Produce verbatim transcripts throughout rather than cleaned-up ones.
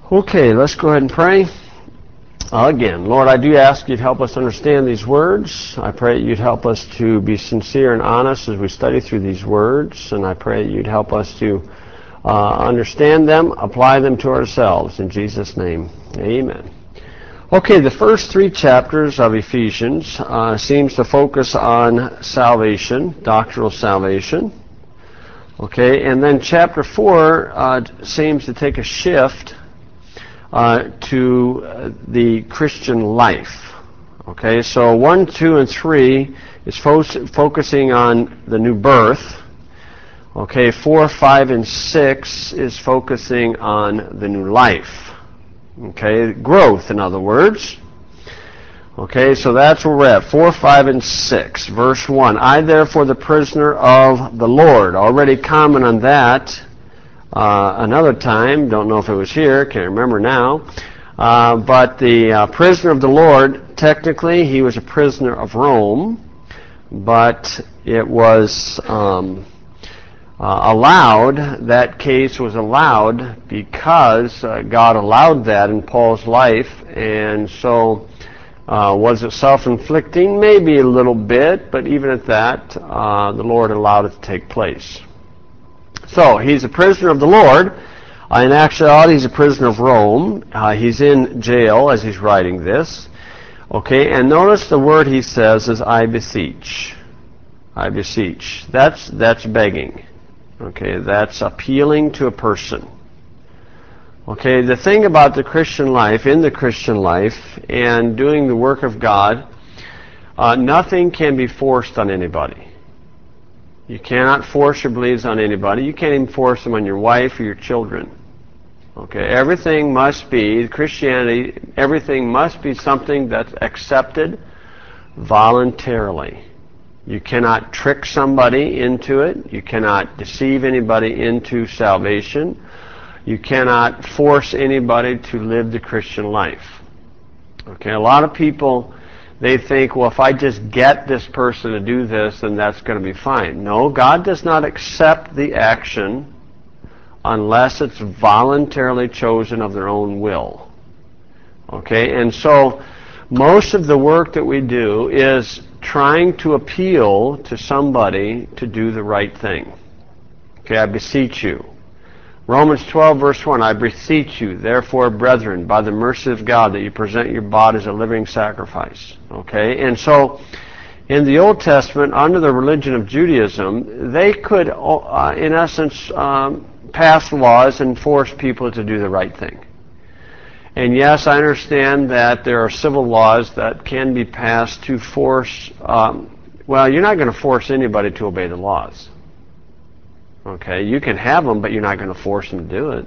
Okay, let's go ahead and pray. Uh, again, Lord, I do ask you'd help us understand these words. I pray you'd help us to be sincere and honest as we study through these words, and I pray you'd help us to uh, understand them, apply them to ourselves. In Jesus' name, amen. Okay, the first three chapters of Ephesians uh, seems to focus on salvation, doctrinal salvation. Okay, and then chapter four uh, seems to take a shift uh, to uh, the Christian life. Okay, so one, two, and three is fo- focusing on the new birth. Okay, four, five, and six is focusing on the new life. Okay, growth, in other words. Okay, so that's where we're at, four, five, and six. Verse one, I therefore the prisoner of the Lord. Already comment on that uh, another time. Don't know if it was here, can't remember now. Uh, but the uh, prisoner of the Lord, technically he was a prisoner of Rome, but it was um, uh, allowed, that case was allowed because uh, God allowed that in Paul's life, and so Uh, was it self-inflicting? Maybe a little bit, but even at that, uh, the Lord allowed it to take place. So, he's a prisoner of the Lord. Uh, in actuality, he's a prisoner of Rome. Uh, he's in jail as he's writing this. Okay, and notice the word he says is, I beseech. I beseech. That's, that's begging. Okay, that's appealing to a person. Okay, the thing about the Christian life, in the Christian life, and doing the work of God, uh, nothing can be forced on anybody. You cannot force your beliefs on anybody. You can't even force them on your wife or your children. Okay, everything must be, Christianity, everything must be something that's accepted voluntarily. You cannot trick somebody into it. You cannot deceive anybody into salvation. You cannot force anybody to live the Christian life. Okay, a lot of people, they think, well, if I just get this person to do this, then that's going to be fine. No, God does not accept the action unless it's voluntarily chosen of their own will. Okay, and so most of the work that we do is trying to appeal to somebody to do the right thing. Okay, I beseech you. Romans twelve, verse one, I beseech you, therefore, brethren, by the mercy of God, that you present your body as a living sacrifice. Okay? And so, in the Old Testament, under the religion of Judaism, they could, uh, in essence, um, pass laws and force people to do the right thing. And yes, I understand that there are civil laws that can be passed to force, um, well, you're not going to force anybody to obey the laws. Okay, you can have them, but you're not going to force them to do it.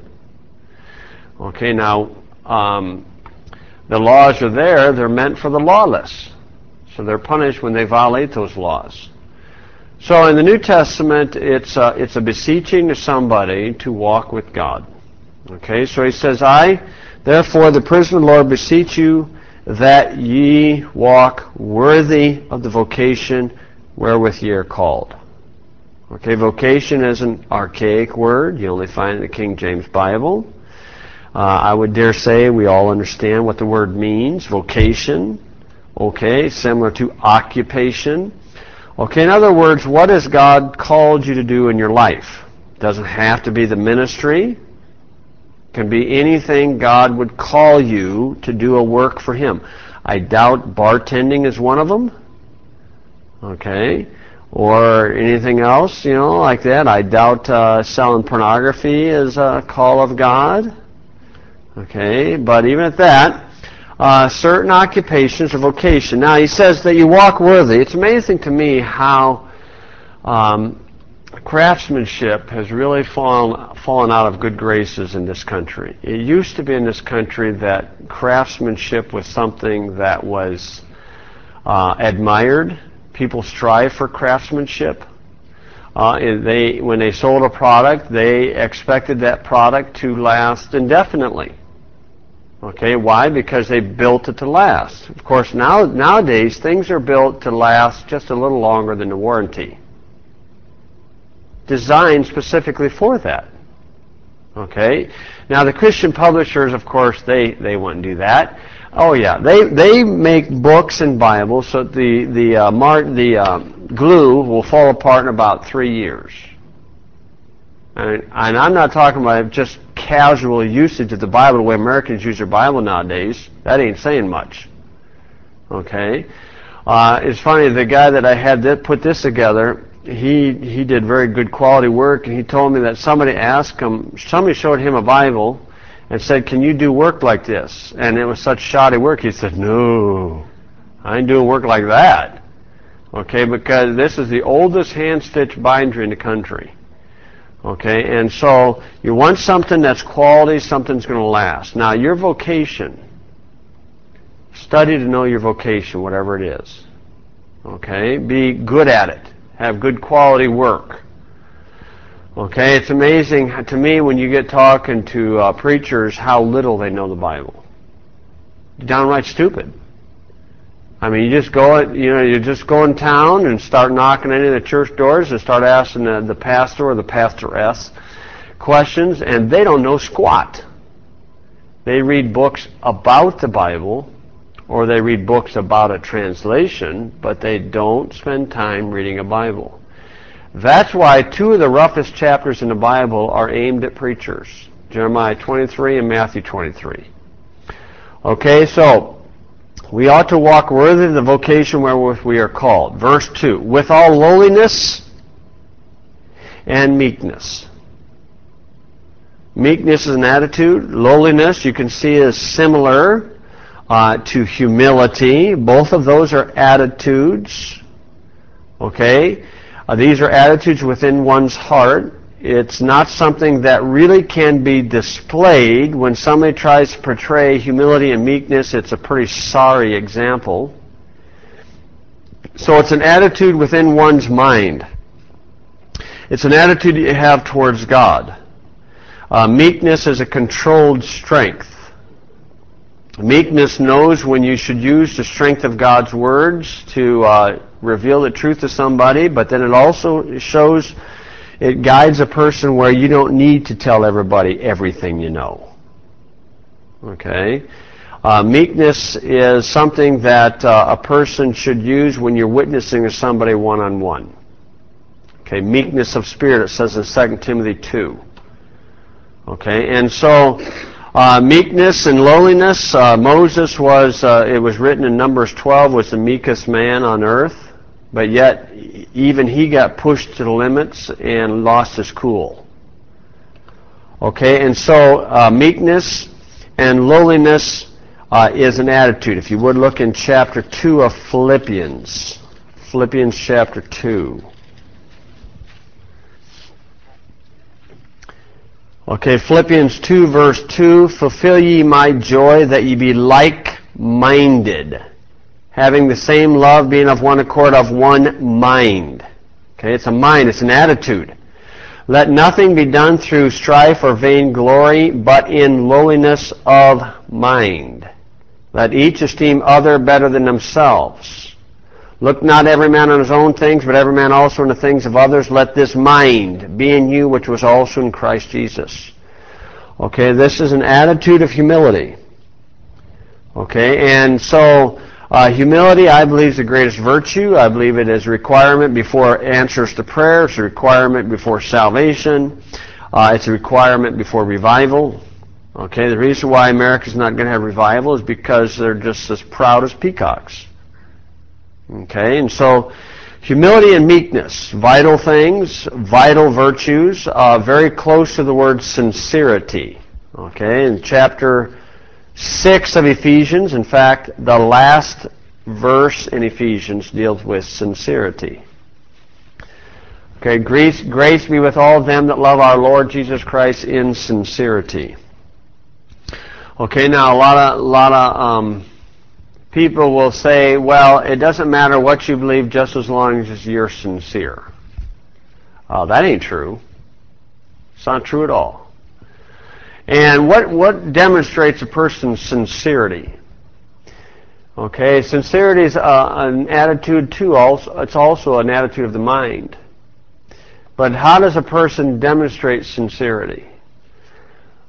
Okay, now, um, the laws are there. They're meant for the lawless. So they're punished when they violate those laws. So in the New Testament, it's a, it's a beseeching to somebody to walk with God. Okay, so he says, I, therefore, the prisoner of the Lord, beseech you that ye walk worthy of the vocation wherewith ye are called. Okay, vocation is an archaic word. You only find it in the King James Bible. Uh, I would dare say we all understand what the word means. Vocation. Okay, similar to occupation. Okay, in other words, what has God called you to do in your life? It doesn't have to be the ministry. It can be anything God would call you to do a work for Him. I doubt bartending is one of them. Okay. Or anything else, you know, like that. I doubt uh, selling pornography is a call of God. Okay, but even at that, uh, certain occupations or vocation. Now, he says that you walk worthy. It's amazing to me how um, craftsmanship has really fallen, fallen out of good graces in this country. It used to be in this country that craftsmanship was something that was uh, admired. People strive for craftsmanship. Uh, they, when they sold a product, they expected that product to last indefinitely. Okay, why? Because they built it to last. Of course, now nowadays things are built to last just a little longer than the warranty. Designed specifically for that. Okay? Now the Christian publishers, of course, they, they wouldn't do that. Oh yeah, they they make books and Bibles so that the the uh, mar- the uh, glue will fall apart in about three years. And, and I'm not talking about just casual usage of the Bible the way Americans use their Bible nowadays. That ain't saying much. Okay, uh, it's funny. The guy that I had that put this together, he he did very good quality work, and he told me that somebody asked him, somebody showed him a Bible. And said, can you do work like this? And it was such shoddy work. He said, no, I ain't doing work like that. Okay, because this is the oldest hand-stitched binder in the country. Okay, and so you want something that's quality, something's going to last. Now, your vocation, study to know your vocation, whatever it is. Okay, be good at it. Have good quality work. Okay, it's amazing to me when you get talking to uh, preachers how little they know the Bible. Downright stupid. I mean, you just go, you know, you just go in town and start knocking any of the church doors and start asking the, the pastor or the pastoress questions, and they don't know squat. They read books about the Bible, or they read books about a translation, but they don't spend time reading a Bible. That's why two of the roughest chapters in the Bible are aimed at preachers, Jeremiah twenty-three and Matthew twenty-three. Okay, so we ought to walk worthy of the vocation wherewith we are called. Verse two, with all lowliness and meekness. Meekness is an attitude. Lowliness, you can see, is similar uh, to humility. Both of those are attitudes. Okay? Uh, these are attitudes within one's heart. It's not something that really can be displayed. When somebody tries to portray humility and meekness, it's a pretty sorry example. So it's an attitude within one's mind. It's an attitude you have towards God. Uh, meekness is a controlled strength. Meekness knows when you should use the strength of God's words to uh, reveal the truth to somebody, but then it also shows, it guides a person where you don't need to tell everybody everything you know. Okay? Uh, meekness is something that uh, a person should use when you're witnessing to somebody one-on-one. Okay, meekness of spirit, it says in Second Timothy two. Okay, and so uh, meekness and lowliness, uh, Moses was, uh, it was written in Numbers twelve, was the meekest man on earth, but yet even he got pushed to the limits and lost his cool. Okay, and so uh, meekness and lowliness uh, is an attitude. If you would look in chapter two of Philippians, Philippians chapter two. Okay, Philippians two, verse two, fulfill ye my joy, that ye be like-minded, having the same love, being of one accord, of one mind. Okay, it's a mind, it's an attitude. Let nothing be done through strife or vainglory, but in lowliness of mind. Let each esteem other better than themselves. Look not every man on his own things, but every man also on the things of others. Let this mind be in you, which was also in Christ Jesus. Okay, this is an attitude of humility. Okay, and so uh, humility, I believe, is the greatest virtue. I believe it is a requirement before answers to prayer. It's a requirement before salvation. Uh, it's a requirement before revival. Okay, the reason why America's not going to have revival is because they're just as proud as peacocks. Okay, and so humility and meekness, vital things, vital virtues, uh, very close to the word sincerity. Okay, in chapter six of Ephesians, in fact, the last verse in Ephesians deals with sincerity. Okay, grace, grace be with all them that love our Lord Jesus Christ in sincerity. Okay, now a lot of, a lot of, um, people will say, well, it doesn't matter what you believe just as long as you're sincere. Uh, that ain't true. It's not true at all. And what, what demonstrates a person's sincerity? Okay, sincerity is uh, an attitude too. Also, it's also an attitude of the mind. But how does a person demonstrate sincerity?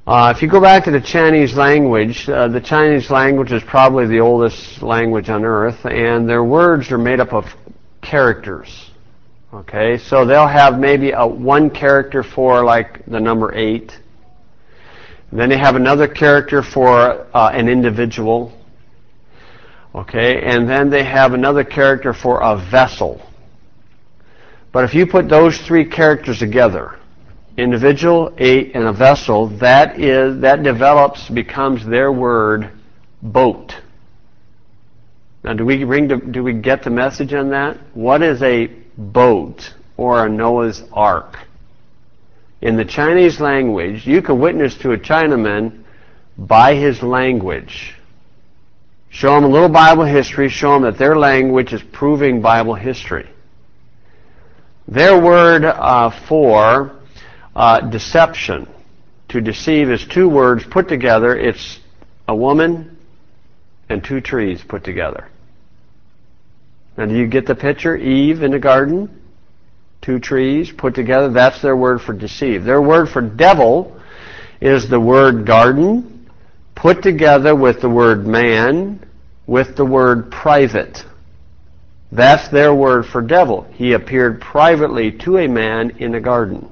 Uh, if you go back to the Chinese language, uh, the Chinese language is probably the oldest language on earth, and their words are made up of characters. Okay, so they'll have maybe a one character for like the number eight. Then they have another character for uh, an individual. Okay, and then they have another character for a vessel. But if you put those three characters together, individual, eight, and a vessel, that is that develops, becomes their word, boat. Now, do we bring to, do we get the message on that? What is a boat or a Noah's Ark? In the Chinese language, you can witness to a Chinaman by his language. Show him a little Bible history, show him that their language is proving Bible history. Their word uh, for uh, deception, to deceive, is two words put together. It's a woman and two trees put together. Now, do you get the picture? Eve in the garden, two trees put together. That's their word for deceive. Their word for devil is the word garden put together with the word man, with the word private. That's their word for devil. He appeared privately to a man in a garden.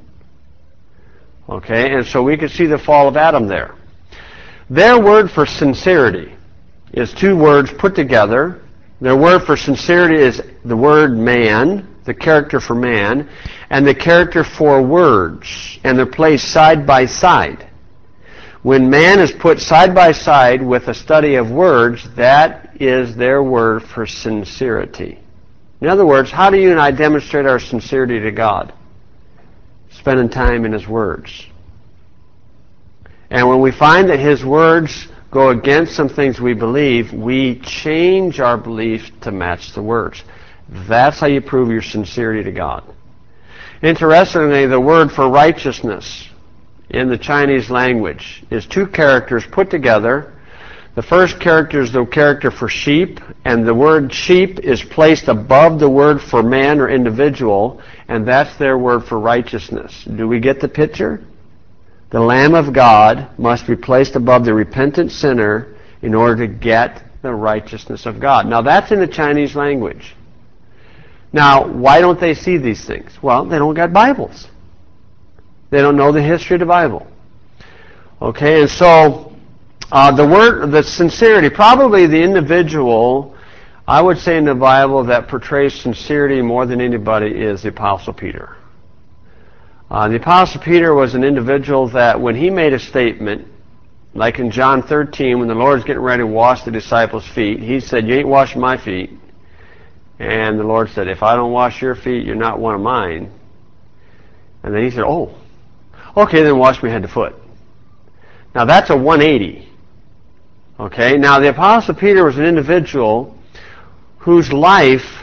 Okay, and so we can see the fall of Adam there. Their word for sincerity is two words put together. Their word for sincerity is the word man, the character for man, and the character for words, and they're placed side by side. When man is put side by side with a study of words, that is their word for sincerity. In other words, how do you and I demonstrate our sincerity to God? Spending time in His words. And when we find that His words go against some things we believe, we change our beliefs to match the words. That's how you prove your sincerity to God. Interestingly, the word for righteousness in the Chinese language is two characters put together. The first character is the character for sheep, and the word sheep is placed above the word for man or individual, and that's their word for righteousness. Do we get the picture? The Lamb of God must be placed above the repentant sinner in order to get the righteousness of God. Now, that's in the Chinese language. Now, why don't they see these things? Well, they don't got Bibles. They don't know the history of the Bible. Okay, and so uh, the word, the sincerity, probably the individual, I would say in the Bible, that portrays sincerity more than anybody is the Apostle Peter. Uh, the Apostle Peter was an individual that when he made a statement, like in John thirteen, when the Lord's getting ready to wash the disciples' feet, he said, "You ain't washing my feet." And the Lord said, "If I don't wash your feet, you're not one of mine." And then he said, "Oh, okay, then wash me head to foot." Now that's a one eighty. Okay, now the Apostle Peter was an individual whose life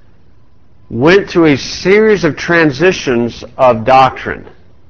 went through a series of transitions of doctrine.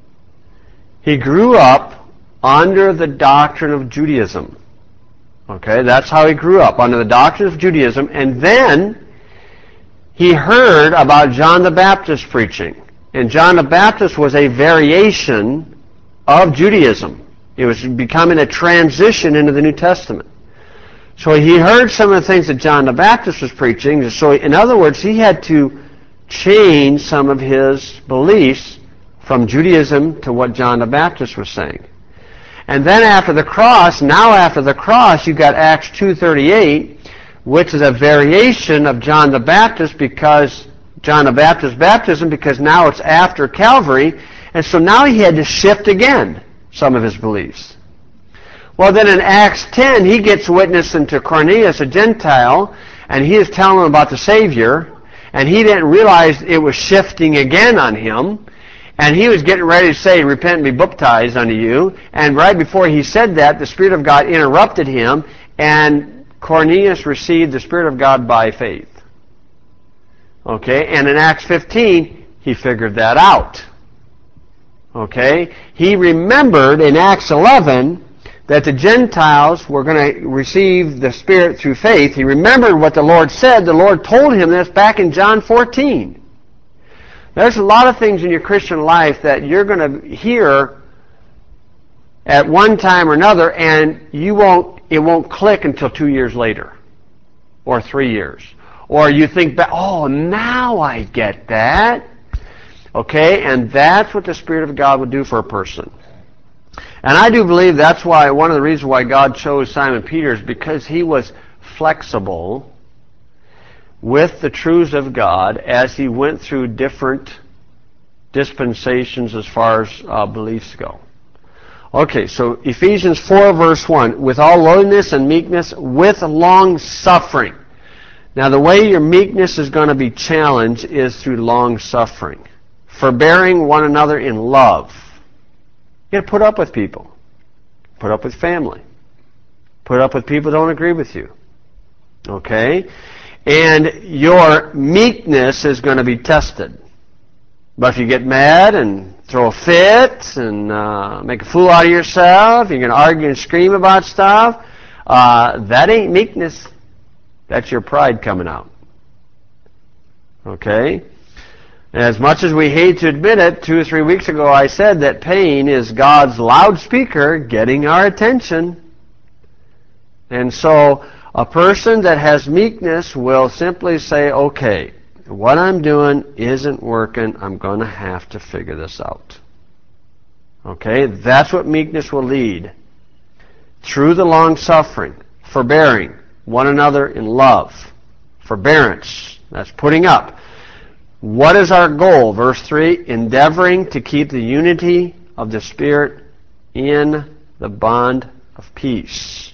He grew up under the doctrine of Judaism. Okay, that's how he grew up, under the doctrine of Judaism, and then he heard about John the Baptist preaching. And John the Baptist was a variation of Judaism. It was becoming a transition into the New Testament. So he heard some of the things that John the Baptist was preaching. So in other words, he had to change some of his beliefs from Judaism to what John the Baptist was saying. And then after the cross, now after the cross, you've got Acts two thirty-eight, which is a variation of John the Baptist, because John the Baptist's baptism, because now it's after Calvary, and so now he had to shift again some of his beliefs. Well, then in Acts ten, he gets witnessing to Cornelius, a Gentile, and he is telling him about the Savior, and he didn't realize it was shifting again on him, and he was getting ready to say, "Repent and be baptized unto you," and right before he said that, the Spirit of God interrupted him, and Cornelius received the Spirit of God by faith. Okay, and in Acts fifteen, he figured that out. Okay, he remembered in Acts eleven that the Gentiles were going to receive the Spirit through faith. He remembered what the Lord said. The Lord told him this back in John fourteen. There's a lot of things in your Christian life that you're going to hear at one time or another, and you won't, it won't click until two years later, or three years. Or you think back, oh, now I get that. Okay, and that's what the Spirit of God would do for a person. And I do believe that's why, one of the reasons why God chose Simon Peter is because he was flexible with the truths of God as he went through different dispensations as far as uh, beliefs go. Okay, so Ephesians four verse one, with all lowliness and meekness, with long suffering. Now the way your meekness is going to be challenged is through long suffering. Forbearing one another in love. You got to put up with people. Put up with family. Put up with people who don't agree with you. Okay? And your meekness is going to be tested. But if you get mad and throw a fit and uh, make a fool out of yourself, you're going to argue and scream about stuff, uh, that ain't meekness. That's your pride coming out. Okay? And as much as we hate to admit it, two or three weeks ago I said that pain is God's loudspeaker getting our attention. And so a person that has meekness will simply say, okay, what I'm doing isn't working. I'm going to have to figure this out. Okay? That's what meekness will lead. Through the long suffering, forbearing one another in love. Forbearance. That's putting up. What is our goal? Verse three, endeavoring to keep the unity of the Spirit in the bond of peace.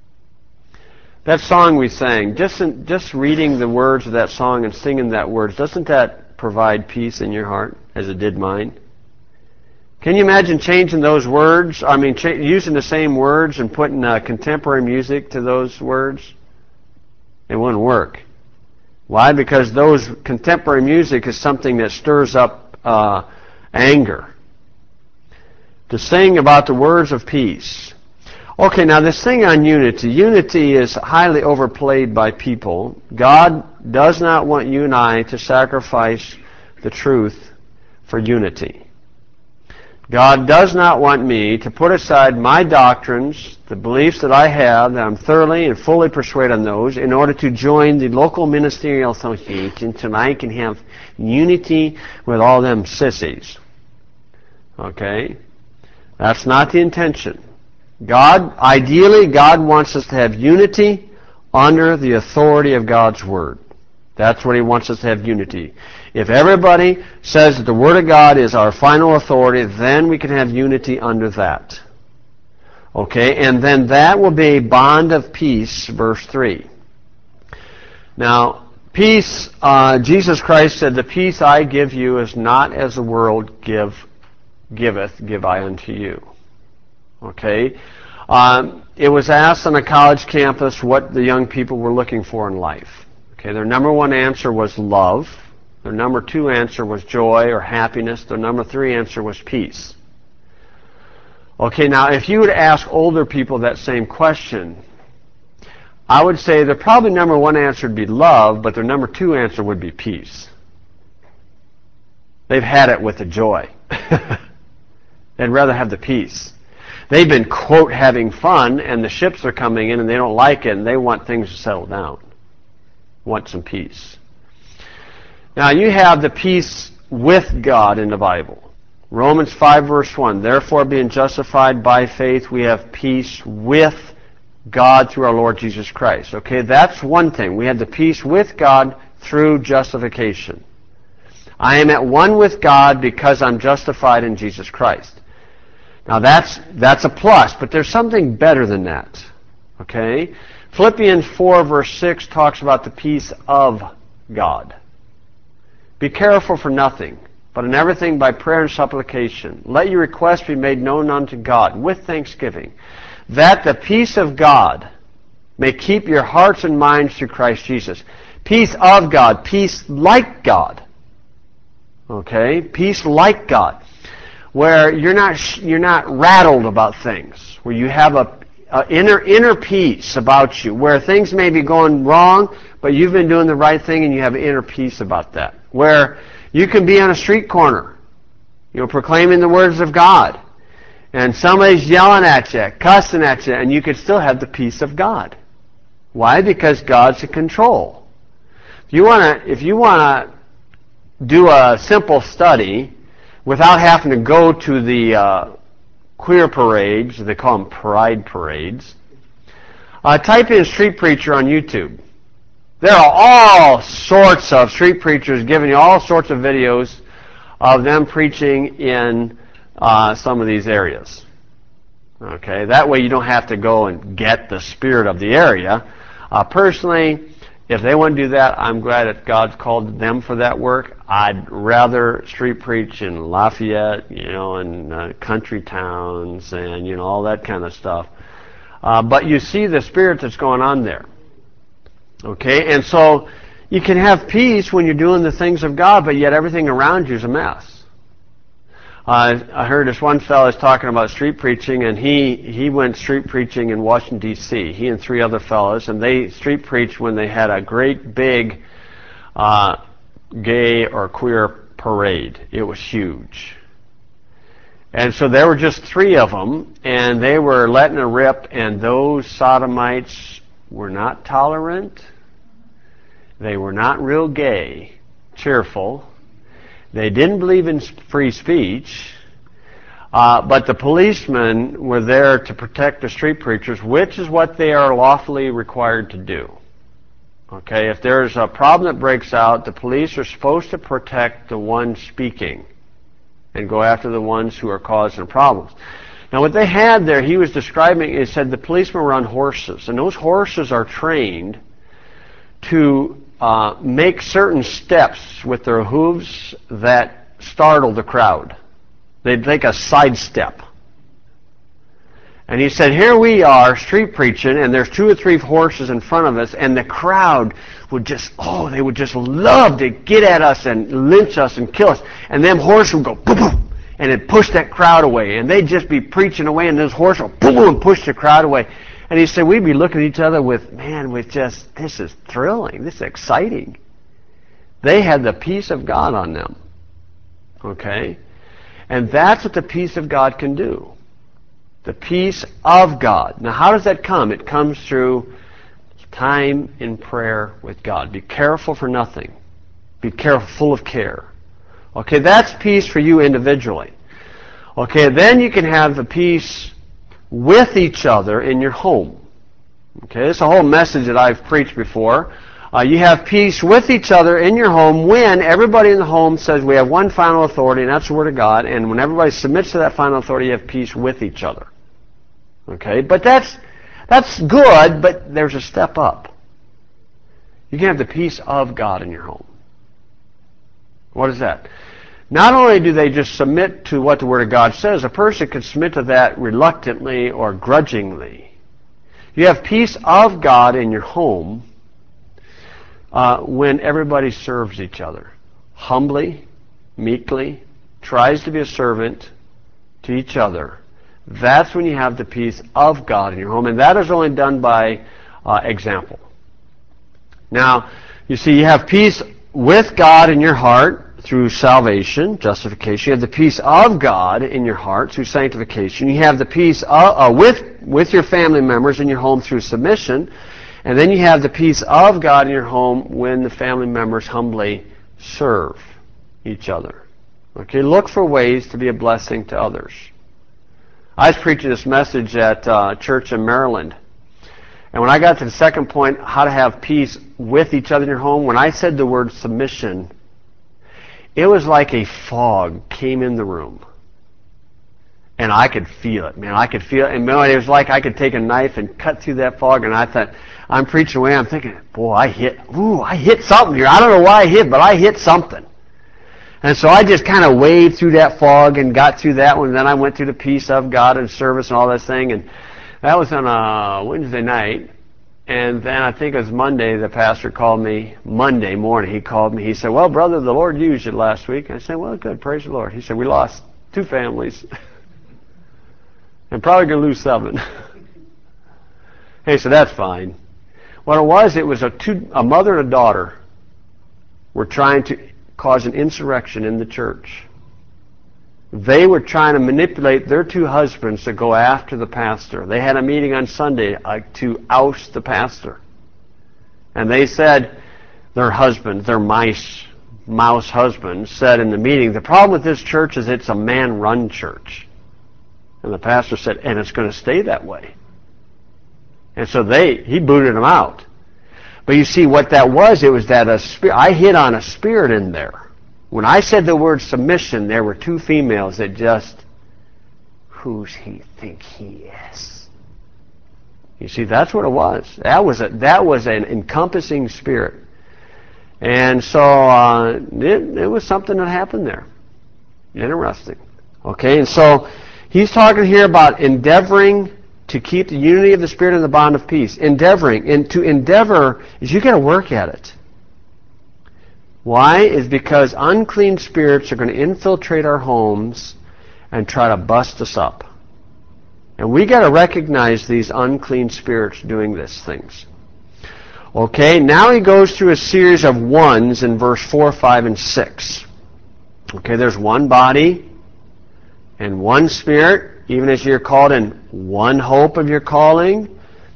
That song we sang, just, in, just reading the words of that song and singing that words, doesn't that provide peace in your heart as it did mine? Can you imagine changing those words? I mean, cha- using the same words and putting uh, contemporary music to those words? It wouldn't work. Why? Because those contemporary music is something that stirs up uh, anger. To sing about the words of peace. Okay, now this thing on unity. Unity is highly overplayed by people. God does not want you and I to sacrifice the truth for unity. God does not want me to put aside my doctrines, the beliefs that I have, that I'm thoroughly and fully persuaded on those, in order to join the local ministerial association so I can have unity with all them sissies. Okay? That's not the intention. God, ideally, God wants us to have unity under the authority of God's Word. That's what He wants us to have unity. If everybody says that the Word of God is our final authority, then we can have unity under that. Okay, and then that will be a bond of peace, verse three. Now, peace, uh, Jesus Christ said, the peace I give you is not as the world give, giveth, give I unto you. Okay? Um, it was asked on a college campus what the young people were looking for in life. Okay, their number one answer was love. Their number two answer was joy or happiness. Their number three answer was peace. Okay, now if you would ask older people that same question, I would say their probably number one answer would be love, but their number two answer would be peace. They've had it with the joy. They'd rather have the peace. They've been, quote, having fun, and the ships are coming in and they don't like it, and they want things to settle down. Want some peace. Now you have the peace with God in the Bible. Romans five verse one, therefore being justified by faith, we have peace with God through our Lord Jesus Christ. Okay, that's one thing. We have the peace with God through justification. I am at one with God because I'm justified in Jesus Christ. Now that's that's a plus, but there's something better than that. Okay? Philippians four verse six talks about the peace of God. Be careful for nothing, but in everything by prayer and supplication, let your requests be made known unto God with thanksgiving, that the peace of God may keep your hearts and minds through Christ Jesus. Peace of God, peace like God. Okay? Peace like God. Where you're not you're not rattled about things, where you have a, a inner inner peace about you, where things may be going wrong, but you've been doing the right thing and you have inner peace about that. Where you can be on a street corner, you know, proclaiming the words of God, and somebody's yelling at you, cussing at you, and you could still have the peace of God. Why? Because God's in control. If you want to, if you want to do a simple study without having to go to the uh, queer parades, they call them pride parades, uh, type in street preacher on YouTube. There are all sorts of street preachers giving you all sorts of videos of them preaching in uh, some of these areas. Okay, that way you don't have to go and get the spirit of the area. Uh, personally, if they want to do that, I'm glad that God's called them for that work. I'd rather street preach in Lafayette, you know, and uh, country towns and, you know, all that kind of stuff. Uh, but you see the spirit that's going on there. Okay, and so you can have peace when you're doing the things of God, but yet everything around you is a mess. Uh, I heard this one fellow is talking about street preaching, and he, he went street preaching in Washington, D C He and three other fellows, and they street preached when they had a great big uh, gay or queer parade. It was huge. And so there were just three of them, and they were letting it rip, and those sodomites were not tolerant. They were not real gay, cheerful. They didn't believe in free speech. Uh, but the policemen were there to protect the street preachers, which is what they are lawfully required to do. Okay, if there's a problem that breaks out, the police are supposed to protect the one speaking and go after the ones who are causing problems. Now, what they had there, he was describing, he said the policemen were on horses, and those horses are trained to uh, make certain steps with their hooves that startle the crowd. They'd take a side step. And he said, here we are street preaching, and there's two or three horses in front of us, and the crowd would just, oh, they would just love to get at us and lynch us and kill us. And them horses would go, boom, boom, and it'd push that crowd away. And they'd just be preaching away, and those horses would boom, boom, and push the crowd away. And he said, we'd be looking at each other with, man, with just, this is thrilling, this is exciting. They had the peace of God on them. Okay? And that's what the peace of God can do. The peace of God. Now, how does that come? It comes through time in prayer with God. Be careful for nothing. Be careful, full of care. Okay, that's peace for you individually. Okay, then you can have the peace with each other in your home. Okay, it's a whole message that I've preached before. Uh, you have peace with each other in your home when everybody in the home says we have one final authority, and that's the Word of God, and when everybody submits to that final authority, you have peace with each other. Okay, but that's that's good, but there's a step up. You can have the peace of God in your home. What is that? Not only do they just submit to what the Word of God says, a person can submit to that reluctantly or grudgingly. You have peace of God in your home uh, when everybody serves each other. Humbly, meekly, tries to be a servant to each other. That's when you have the peace of God in your home, and that is only done by uh, example. Now, you see, you have peace with God in your heart through salvation, justification. You have the peace of God in your heart through sanctification. You have the peace of, uh, with, with your family members in your home through submission. And then you have the peace of God in your home when the family members humbly serve each other. Okay, look for ways to be a blessing to others. I was preaching this message at uh, church in Maryland. And when I got to the second point, how to have peace with each other in your home, when I said the word submission, it was like a fog came in the room. And I could feel it, man. I could feel it. And man, it was like I could take a knife and cut through that fog. And I thought, I'm preaching away. I'm thinking, boy, I hit, ooh, I hit something here. I don't know why I hit, but I hit something. And so I just kind of waved through that fog and got through that one. And then I went through the peace of God and service and all that thing. And that was on a Wednesday night. And then I think it was Monday, the pastor called me, Monday morning, he called me. He said, well, brother, the Lord used you last week. I said, well, good, praise the Lord. He said, we lost two families. And probably going to lose seven. Hey, so that's fine. What it was, it was a, two, a mother and a daughter were trying to cause an insurrection in the church. They were trying to manipulate their two husbands to go after the pastor. They had a meeting on Sunday uh, to oust the pastor. And they said, their husbands, their mice, mouse husbands, said in the meeting, the problem with this church is it's a man-run church. And the pastor said, and it's going to stay that way. And so they, he booted them out. But you see what that was, it was that a spirit, I hit on a spirit in there. When I said the word submission, there were two females that just, who's he think he is? You see, that's what it was. That was a, that was an encompassing spirit. And so uh, it, it was something that happened there. Interesting. Okay, and so he's talking here about endeavoring to keep the unity of the Spirit and the bond of peace. Endeavoring. And to endeavor is you got to work at it. Why? Is because unclean spirits are going to infiltrate our homes and try to bust us up. And we got to recognize these unclean spirits doing these things. Okay, now he goes through a series of ones in verse four, five, and six. Okay, there's one body and one spirit, even as you're called in one hope of your calling,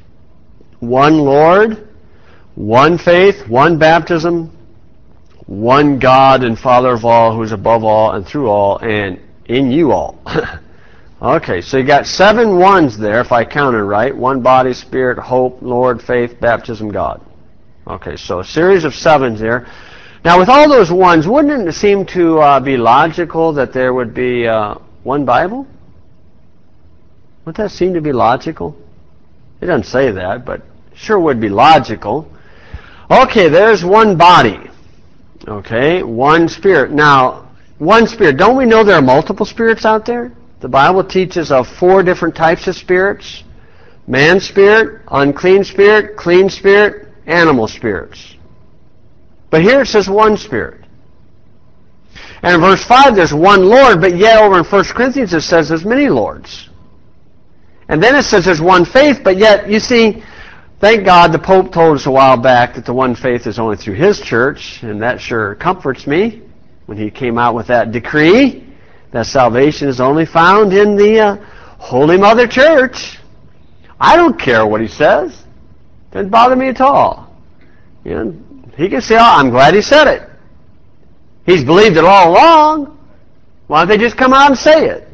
one Lord, one faith, one baptism, one God and Father of all, who is above all and through all and in you all. Okay, so you got seven ones there, if I counted right. One body, spirit, hope, Lord, faith, baptism, God. Okay, so a series of sevens there. Now, with all those ones, wouldn't it seem to uh, be logical that there would be uh, one Bible? Wouldn't that seem to be logical? It doesn't say that, but sure would be logical. Okay, there's one body. Okay, one spirit. Now, one spirit. Don't we know there are multiple spirits out there? The Bible teaches of four different types of spirits. Man spirit, unclean spirit, clean spirit, animal spirits. But here it says one spirit. And in verse five there's one Lord, but yet over in First Corinthians it says there's many lords. And then it says there's one faith, but yet, you see, thank God the Pope told us a while back that the one faith is only through his church, and that sure comforts me when he came out with that decree that salvation is only found in the uh, Holy Mother Church. I don't care what he says. Doesn't bother me at all. You know, he can say, oh, I'm glad he said it. He's believed it all along. Why don't they just come out and say it?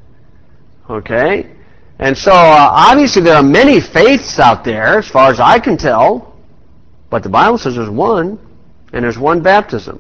Okay? And so, uh, obviously, there are many faiths out there, as far as I can tell. But the Bible says there's one, and there's one baptism.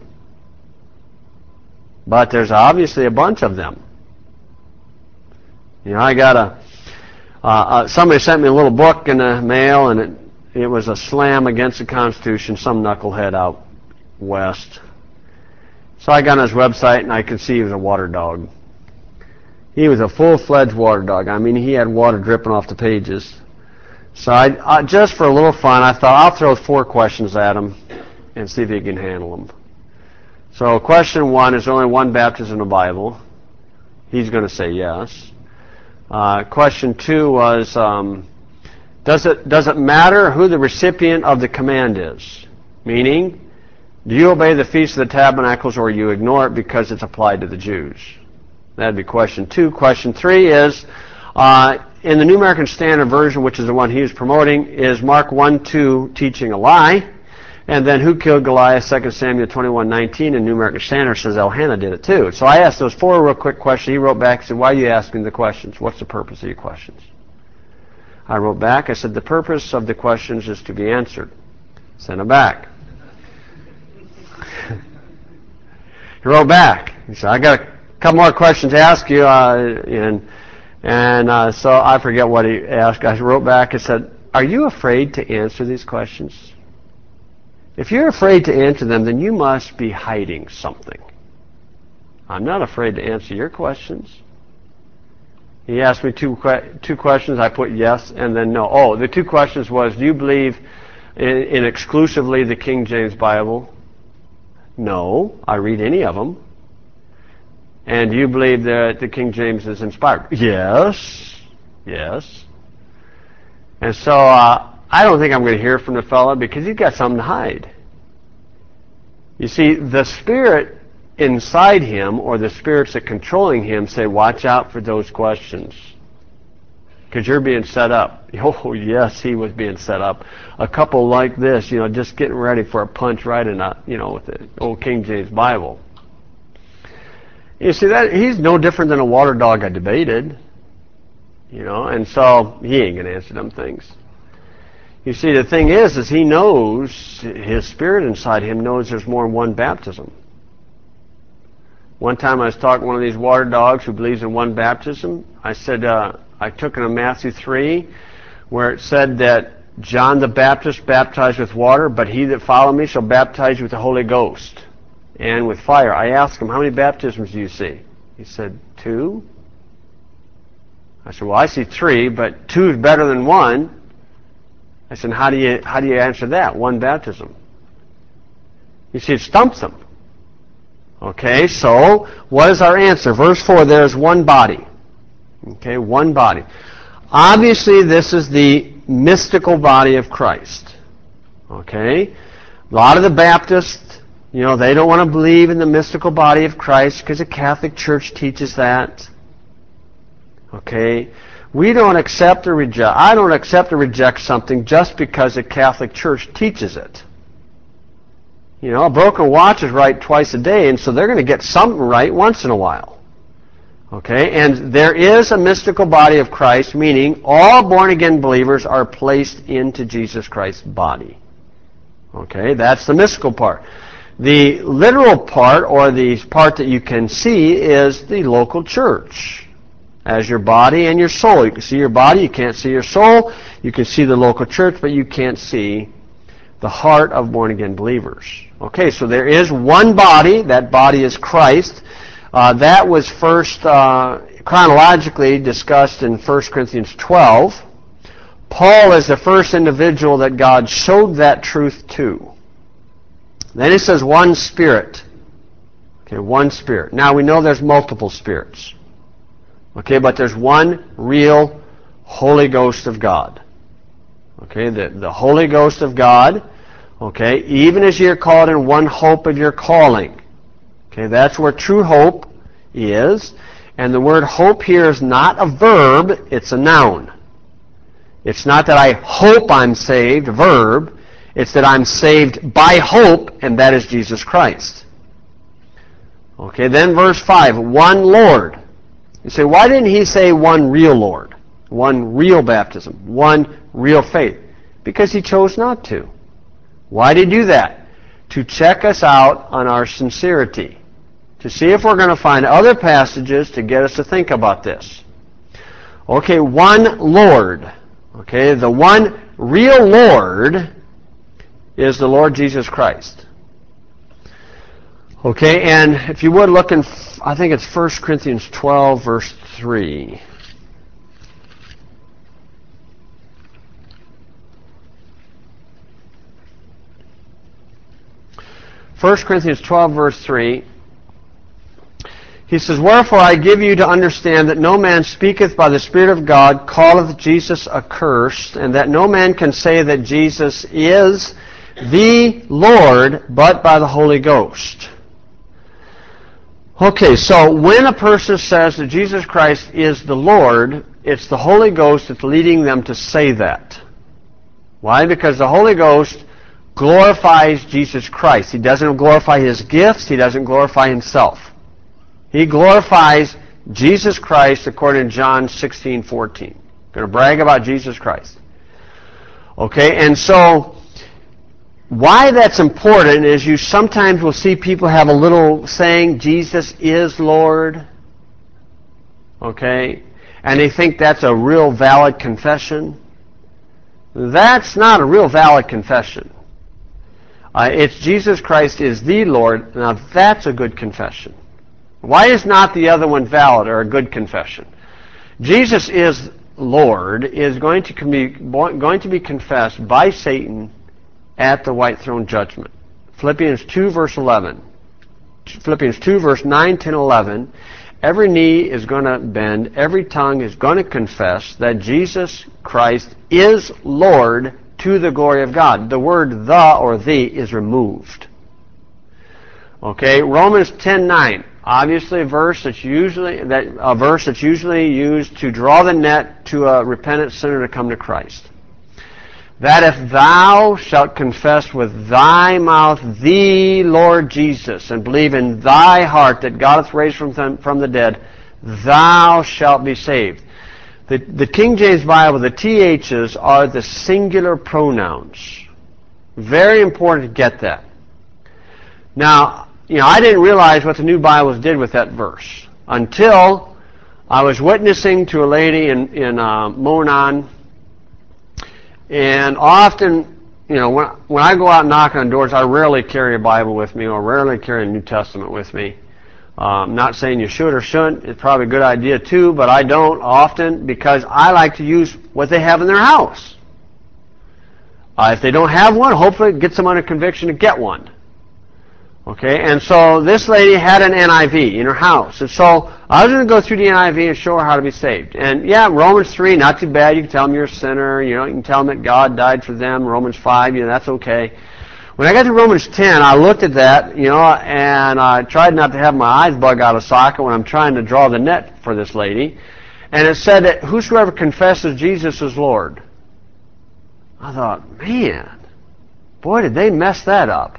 But there's obviously a bunch of them. You know, I got a... Uh, uh, somebody sent me a little book in the mail, and it, it was a slam against the Constitution, some knucklehead out west. So I got on his website, and I could see he was a water dog. He was a full-fledged water dog. I mean, he had water dripping off the pages. So I, I, just for a little fun, I thought I'll throw four questions at him and see if he can handle them. So question one, is there only one baptism in the Bible? He's going to say yes. Uh, question two was, um, does it does it matter who the recipient of the command is? Meaning, do you obey the Feast of the Tabernacles or you ignore it because it's applied to the Jews? That'd be question two. Question three is, uh, in the New American Standard Version, which is the one he was promoting, is Mark one two teaching a lie? And then who killed Goliath? Second Samuel twenty-one nineteen, and New American Standard says Elkanah did it too. So I asked those four real quick questions. He wrote back and said, why are you asking the questions? What's the purpose of your questions? I wrote back, I said, the purpose of the questions is to be answered. Send them back. He wrote back. He said, I got a couple more questions to ask you. Uh, and and uh, so I forget what he asked. I wrote back and said, are you afraid to answer these questions? If you're afraid to answer them, then you must be hiding something. I'm not afraid to answer your questions. He asked me two que- two questions. I put yes and then no. Oh, the two questions was, do you believe in, in exclusively the King James Bible? No, I read any of them. And do you believe that the King James is inspired? Yes, yes. And so uh, I don't think I'm going to hear from the fellow because he's got something to hide. You see, the Spirit inside him, or the spirits that are controlling him, say, watch out for those questions. Because you're being set up. Oh, yes, he was being set up. A couple like this, you know, just getting ready for a punch right in a, you know, with the old King James Bible. You see, that he's no different than a water dog I debated. You know, and so he ain't going to answer them things. You see, the thing is, is he knows, his spirit inside him knows there's more than one baptism. One time I was talking to one of these water dogs who believes in one baptism. I said, uh, I took him to Matthew three, where it said that John the Baptist baptized with water, but he that follow me shall baptize you with the Holy Ghost and with fire. I asked him, how many baptisms do you see? He said, two. I said, well, I see three, but two is better than one. I said, how do you how do you answer that? One baptism. You see, it stumps them. Okay, so what is our answer? Verse four, there is one body. Okay, one body. Obviously, this is the mystical body of Christ. Okay? A lot of the Baptists, you know, they don't want to believe in the mystical body of Christ because the Catholic Church teaches that. Okay? We don't accept or reject, I don't accept or reject something just because the Catholic Church teaches it. You know, a broken watch is right twice a day, and so they're going to get something right once in a while. Okay, and there is a mystical body of Christ, meaning all born-again believers are placed into Jesus Christ's body. Okay, that's the mystical part. The literal part, or the part that you can see, is the local church as your body and your soul. You can see your body, you can't see your soul. You can see the local church, but you can't see the heart of born-again believers. Okay, so there is one body. That body is Christ. Uh, that was first uh, chronologically discussed in First Corinthians twelve. Paul is the first individual that God showed that truth to. Then he says one spirit. Okay, one spirit. Now we know there's multiple spirits. Okay, but there's one real Holy Ghost of God. Okay, the, the Holy Ghost of God. Okay, even as you're called in one hope of your calling. Okay, that's where true hope is. And the word hope here is not a verb, it's a noun. It's not that I hope I'm saved, verb. It's that I'm saved by hope, and that is Jesus Christ. Okay, then verse five, one Lord. You say, why didn't he say one real Lord? One real baptism, one real faith? Because he chose not to. Why did he do that? To check us out on our sincerity. To see if we're going to find other passages to get us to think about this. Okay, one Lord. Okay, the one real Lord is the Lord Jesus Christ. Okay, and if you would look in, I think it's First Corinthians twelve, verse three. First Corinthians twelve, verse three. He says, wherefore I give you to understand that no man speaketh by the Spirit of God, calleth Jesus accursed, and that no man can say that Jesus is the Lord, but by the Holy Ghost. Okay, so when a person says that Jesus Christ is the Lord, it's the Holy Ghost that's leading them to say that. Why? Because the Holy Ghost glorifies Jesus Christ. He doesn't glorify His gifts. He doesn't glorify Himself. He glorifies Jesus Christ according to John sixteen fourteen. Going to brag about Jesus Christ. Okay, and so why that's important is you sometimes will see people have a little saying, Jesus is Lord. Okay, and they think that's a real valid confession. That's not a real valid confession. Uh, it's Jesus Christ is the Lord. Now that's a good confession. Why is not the other one valid or a good confession? Jesus is Lord is going to be going to be confessed by Satan at the white throne judgment. Philippians two verse eleven. Philippians two verse nine, ten, eleven. Every knee is going to bend, every tongue is going to confess that Jesus Christ is Lord to the glory of God. The word the or the is removed. Okay, Romans ten nine. Obviously, a verse that's usually that a verse that's usually used to draw the net to a repentant sinner to come to Christ. That if thou shalt confess with thy mouth the Lord Jesus, and believe in thy heart that God hath raised from them, from the dead, thou shalt be saved. The, the King James Bible, the T H's are the singular pronouns. Very important to get that. Now, you know, I didn't realize what the New Bibles did with that verse until I was witnessing to a lady in, in uh, Monon, and often, you know, when, when I go out knocking on doors, I rarely carry a Bible with me or rarely carry a New Testament with me. Um, not saying you should or shouldn't. It's probably a good idea too, but I don't often because I like to use what they have in their house. Uh, if they don't have one, hopefully it gets them under conviction to get one. Okay, and so this lady had an N I V in her house, and so I was going to go through the N I V and show her how to be saved. And yeah, Romans three, not too bad. You can tell them you're a sinner. You know, you can tell them that God died for them. Romans five, you know, that's okay. When I got to Romans ten, I looked at that, you know, and I tried not to have my eyes bug out of socket when I'm trying to draw the net for this lady. And it said that whosoever confesses Jesus is Lord. I thought, man, boy, did they mess that up.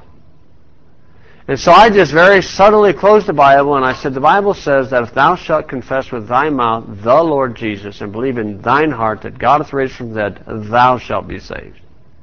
And so I just very subtly closed the Bible and I said, the Bible says that if thou shalt confess with thy mouth the Lord Jesus and believe in thine heart that God hath raised from the dead, thou shalt be saved.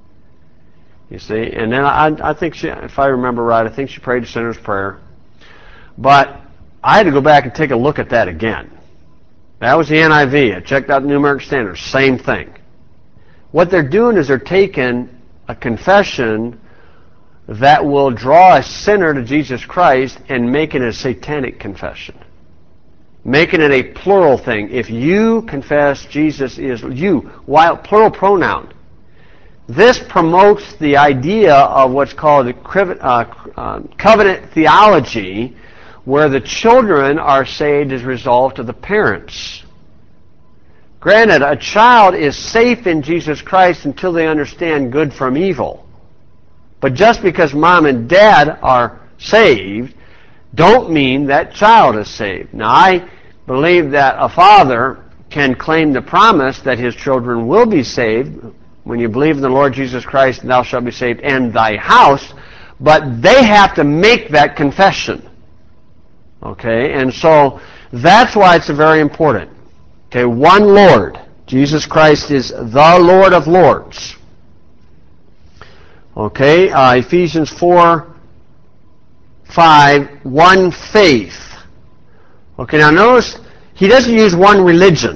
You see? And then I, I think she, if I remember right, I think she prayed a sinner's prayer. But I had to go back and take a look at that again. That was the N I V. I checked out the New American Standard. Same thing. What they're doing is they're taking a confession that will draw a sinner to Jesus Christ and make it a satanic confession. Making it a plural thing. If you confess Jesus is you, while plural pronoun. This promotes the idea of what's called uh, uh, covenant theology, where the children are saved as a result of the parents. Granted, a child is safe in Jesus Christ until they understand good from evil. But just because mom and dad are saved, don't mean that child is saved. Now, I believe that a father can claim the promise that his children will be saved when you believe in the Lord Jesus Christ, and thou shalt be saved, and thy house, but they have to make that confession. Okay, and so that's why it's very important. Okay, one Lord. Jesus Christ is the Lord of Lords. Okay, uh, Ephesians four, five, one faith. Okay, now notice he doesn't use one religion.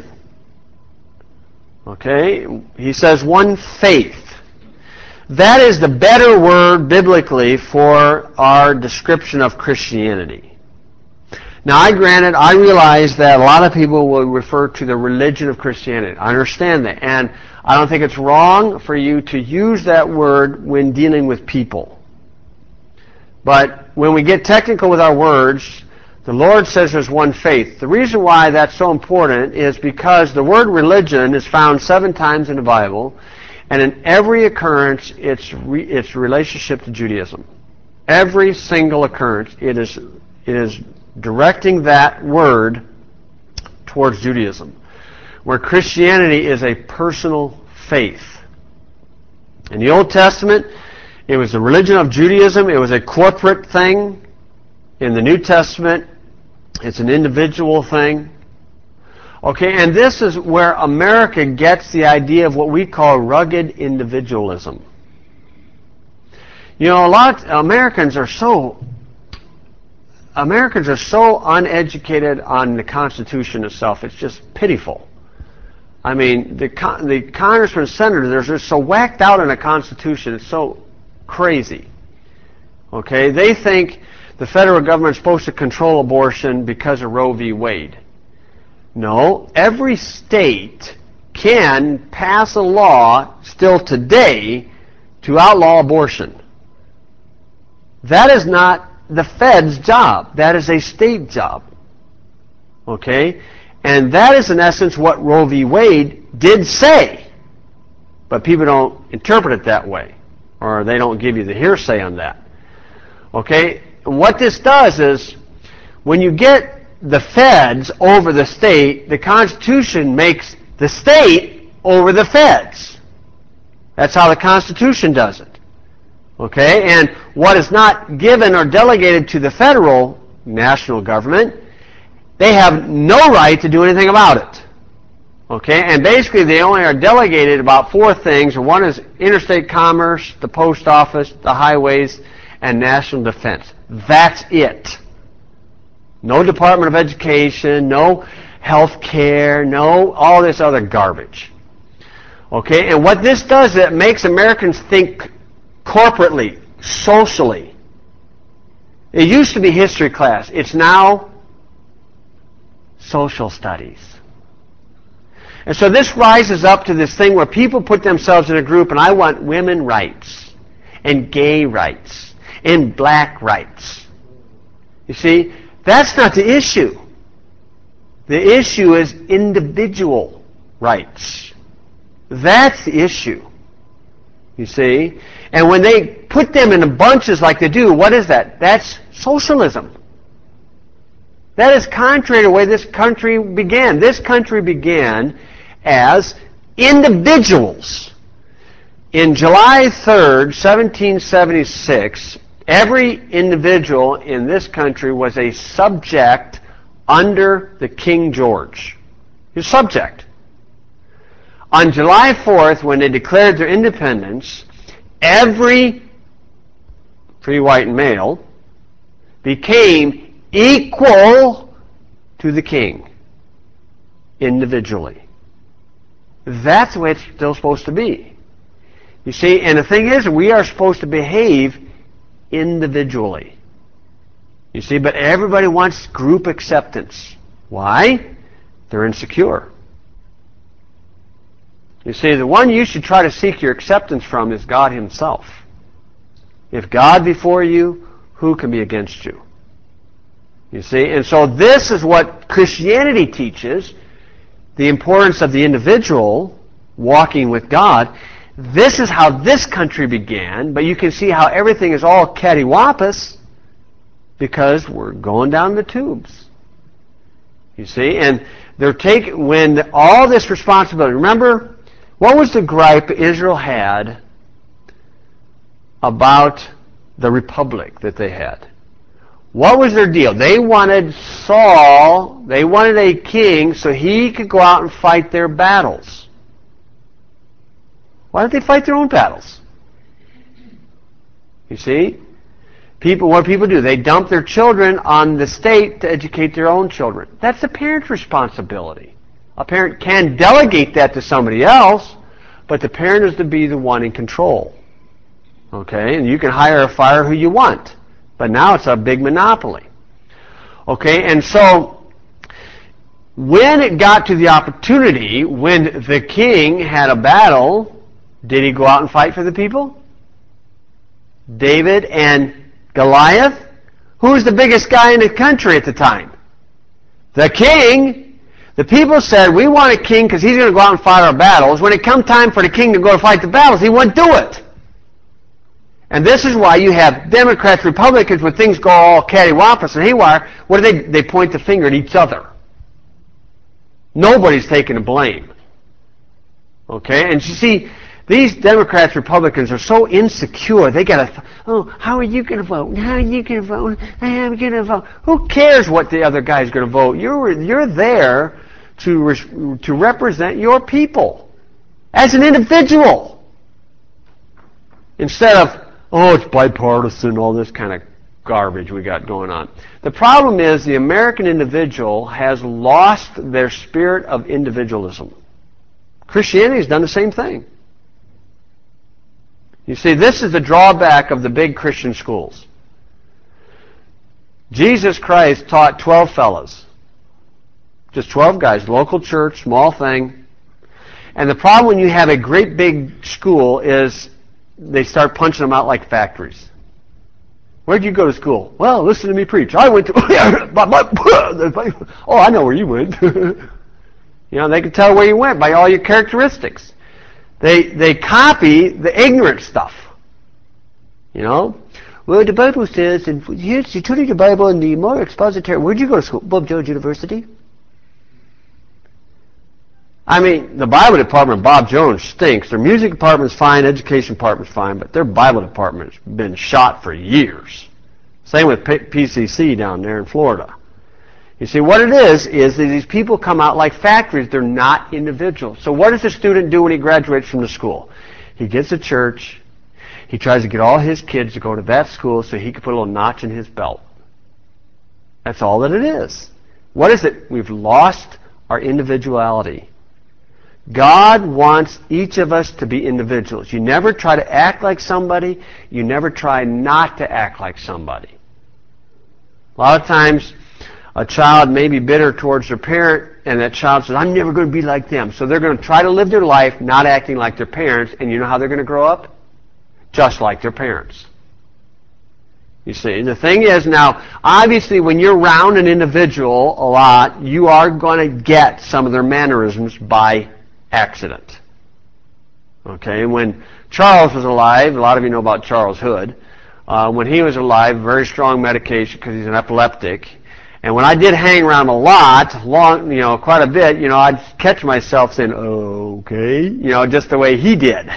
Okay, he says one faith. That is the better word biblically for our description of Christianity. Now, I granted, I realize that a lot of people will refer to the religion of Christianity. I understand that. And I don't think it's wrong for you to use that word when dealing with people. But when we get technical with our words, the Lord says there's one faith. The reason why that's so important is because the word religion is found seven times in the Bible, and in every occurrence, it's re, its relationship to Judaism. Every single occurrence, it is it is directing that word towards Judaism, where Christianity is a personal faith. In the Old Testament, it was the religion of Judaism. It was a corporate thing. In the New Testament, it's an individual thing. Okay, and this is where America gets the idea of what we call rugged individualism. You know, a lot of Americans are so Americans are so uneducated on the Constitution itself. It's just pitiful. I mean, the the congressmen and senators, they're just so whacked out in the Constitution. It's so crazy. Okay, they think the federal government's supposed to control abortion because of Roe v. Wade. No, every state can pass a law still today to outlaw abortion. That is not the Fed's job. That is a state job. Okay? And that is in essence what Roe v. Wade did say. But people don't interpret it that way. Or they don't give you the hearsay on that. Okay? And what this does is, when you get the feds over the state, the Constitution makes the state over the feds. That's how the Constitution does it. Okay? And what is not given or delegated to the federal national government, they have no right to do anything about it. Okay? And basically they only are delegated about four things. One is interstate commerce, the post office, the highways, and national defense. That's it. No Department of Education, no health care, no all this other garbage. Okay? And what this does is it makes Americans think corporately, socially. It used to be history class. It's now social studies. And so this rises up to this thing where people put themselves in a group, and I want women rights, and gay rights, and black rights. You see, that's not the issue. The issue is individual rights. That's the issue. You see? And when they put them in bunches like they do, what is that? That's socialism. That is contrary to the way this country began. This country began as individuals. In July third, seventeen seventy-six, every individual in this country was a subject under the King George. He was subject. On July fourth, when they declared their independence, every free white male became equal to the king individually. That's the way it's still supposed to be. You see, and the thing is, we are supposed to behave individually. You see, but everybody wants group acceptance. Why? They're insecure. You see, the one you should try to seek your acceptance from is God Himself. If God be for you, who can be against you? You see, and so this is what Christianity teaches, the importance of the individual walking with God. This is how this country began, but you can see how everything is all cattywampus because we're going down the tubes. You see, and they're taking, when all this responsibility, remember, what was the gripe Israel had about the republic that they had? What was their deal? They wanted Saul, they wanted a king so he could go out and fight their battles. Why don't they fight their own battles? You see? People, what do people do? They dump their children on the state to educate their own children. That's the parent's responsibility. A parent can delegate that to somebody else, but the parent is to be the one in control. Okay? And you can hire or fire who you want. But now it's a big monopoly. Okay? And so, when it got to the opportunity, when the king had a battle, did he go out and fight for the people? David and Goliath? Who was the biggest guy in the country at the time? The king. The people said, we want a king because he's going to go out and fight our battles. When it come time for the king to go to fight the battles, he wouldn't do it. And this is why you have Democrats, Republicans, when things go all cattywampus and haywire, what do they They point the finger at each other. Nobody's taking the blame. Okay? And you see, these Democrats, Republicans are so insecure. They got to, oh, how are you going to vote? How are you going to vote? How am I going to vote? Who cares what the other guy's going to vote? You're you're there to re- to represent your people as an individual, instead of, oh, it's bipartisan, all this kind of garbage we got going on. The problem is the American individual has lost their spirit of individualism. Christianity has done the same thing. You see, this is the drawback of the big Christian schools. Jesus Christ taught twelve fellas. Just twelve guys, local church, small thing. And the problem when you have a great big school is they start punching them out like factories. Where'd you go to school? Well, listen to me preach. I went to... oh, I know where you went. You know, they can tell where you went by all your characteristics. They they copy the ignorant stuff. You know? Well, the Bible says, and here's you turn your Bible in the more expository. Where'd you go to school? Bob Jones University. I mean, the Bible department of Bob Jones stinks. Their music department's fine, education department's fine, but their Bible department's been shot for years. Same with P C C down there in Florida. You see, what it is, is that these people come out like factories. They're not individuals. So what does a student do when he graduates from the school? He gets a church. He tries to get all his kids to go to that school so he can put a little notch in his belt. That's all that it is. What is it? We've lost our individuality. God wants each of us to be individuals. You never try to act like somebody. You never try not to act like somebody. A lot of times, a child may be bitter towards their parent, and that child says, I'm never going to be like them. So they're going to try to live their life not acting like their parents, and you know how they're going to grow up? Just like their parents. You see, the thing is now, obviously when you're around an individual a lot, you are going to get some of their mannerisms by accident. Okay, when Charles was alive, a lot of you know about Charles Hood, uh, when he was alive, very strong medication because he's an epileptic, and when I did hang around a lot, long, you know, quite a bit, you know, I'd catch myself saying, okay, you know, just the way he did.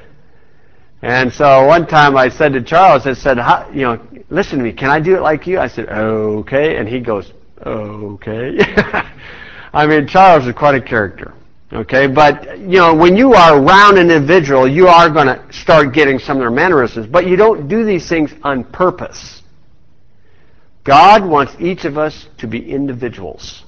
And so one time I said to Charles, I said, How, you know, listen to me, can I do it like you? I said, okay, and he goes, okay. I mean, Charles is quite a character. Okay, but, you know, when you are around an individual, you are going to start getting some of their mannerisms, but you don't do these things on purpose. God wants each of us to be individuals.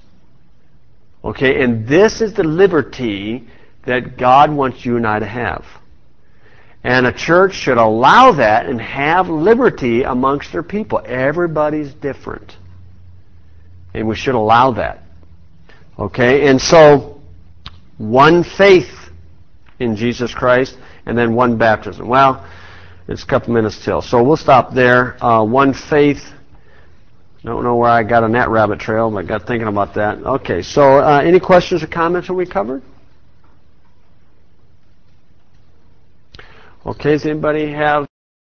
Okay, and this is the liberty that God wants you and I to have. And a church should allow that and have liberty amongst their people. Everybody's different. And we should allow that. Okay, and so one faith in Jesus Christ and then one baptism. Well, it's a couple minutes till. So we'll stop there. Uh, one faith. Don't know where I got on that rabbit trail, but I got thinking about that. Okay, so uh, any questions or comments that we covered? Okay, does anybody have